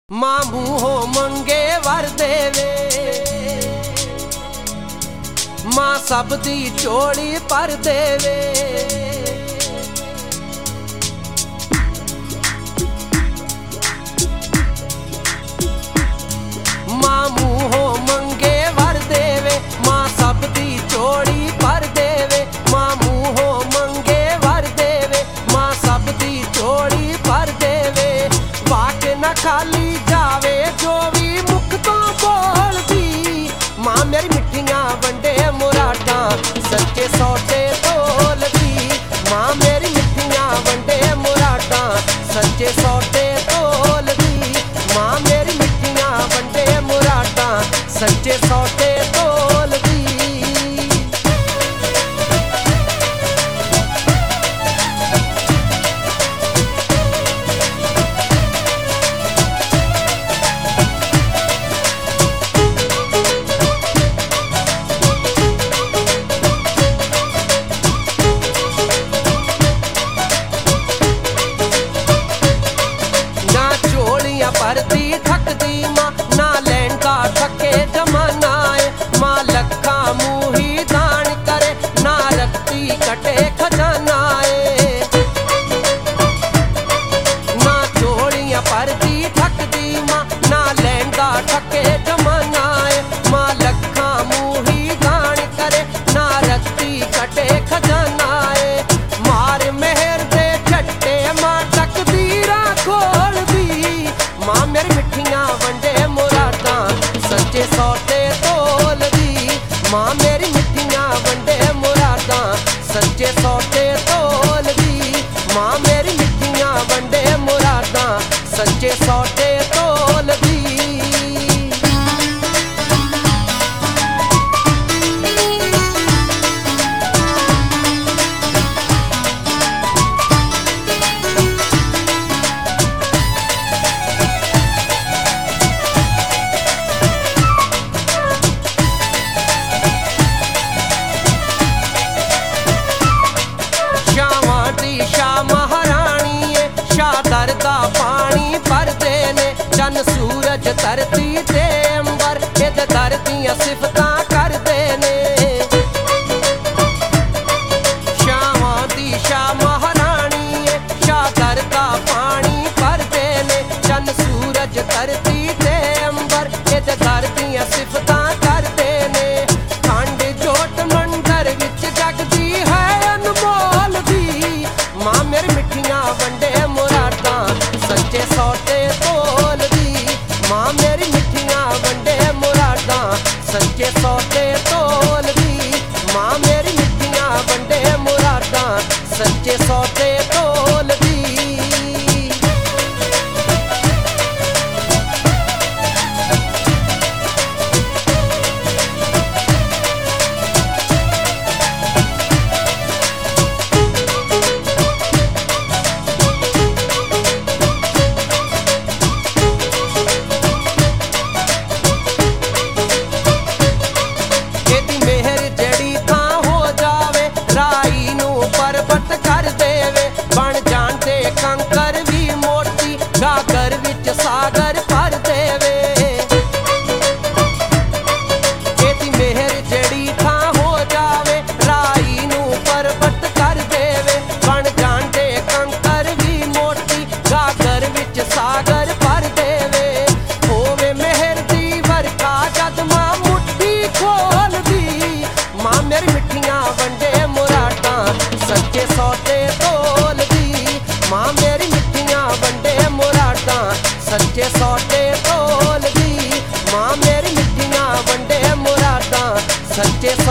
मां मूहों मंगे वर देवे, मां सब दी चोली पर देवे। मां मूहों मंगे वर देवे, मां सब दी चोली पर देवे। मां मूहों मंगे वर देवे, मां सब दी चोली पर देवे। वाक न खाली जावे जो भी मुख तो बोलदी, मां मेरी मिठियां वंडे मुरादां सच्चे सौदे तोलदी। मां मेरी मिठियां वंडे मुरादां सच्चे सौदे तोलदी। मां मेरी मिठियां वंडे मुरादां सच्चे सौदे तोलदी। परदी थकदी मां ना लैंदा थके जमाना है। मां लखा मूही दान करे ना रखती कटे खजाना है। ना चोलियां परदी थकदी मां ना लैंदा थके जमाना है। मां लखा मूही दान करे ना रखती कटे खजाना है। मार मेहर दे झट्टे मां तकदीरा खोलदी। मां मेरी मिठियां वंडे मुरादां सच्चे सौदे तोलदी। मां मेरी मिठियां वंडे मुरादां सच्चे सौदे तोलदी। मां मेरी मिठियां वंडे मुरादां सच्चे सौदे तोलदी। शाह महारानी है शाह दरदा पानी भरदे ने। चन सूरज धरती ते अंबर इद दर दियां सिफतां करदे ने। शाहां दी शाह महारानी है शाह दरदा पानी भरदे ने। चन सूरज धरती ते अंबर इद दर दियां सिफतां करदे ने। खंड जोत मंदर विच जगदी है अनमोल दी। मां मेरी मिठियां वंडे मुरादां सच्चे सौदे तोलदी। मां मेरी मिठियां वंडे मुरादां सच्चे सौदे तोलदी। मां मेरी मिठियां वंडे मुरादां सच्चे सौदे तोलदी। कंकर भी मोती गागर विच सागर भर देवे। एदी मेहर जड़ी थां हो जावे राई नूं परबत कर देवे। बन जांदे कंकर भी मोती गागर विच सागर भर देवे। होवे मेहर दी वरखा जद मां मुट्ठी खोलदी। मां मेरी मिठियां वंडे मुरादां सच्चे सौदे तोलदी। मां मेरी मिठियां वंडे मुरादां सच्चे सौदे तोलदी। मां मेरी मिठियां वंडे मुरादां सच्चे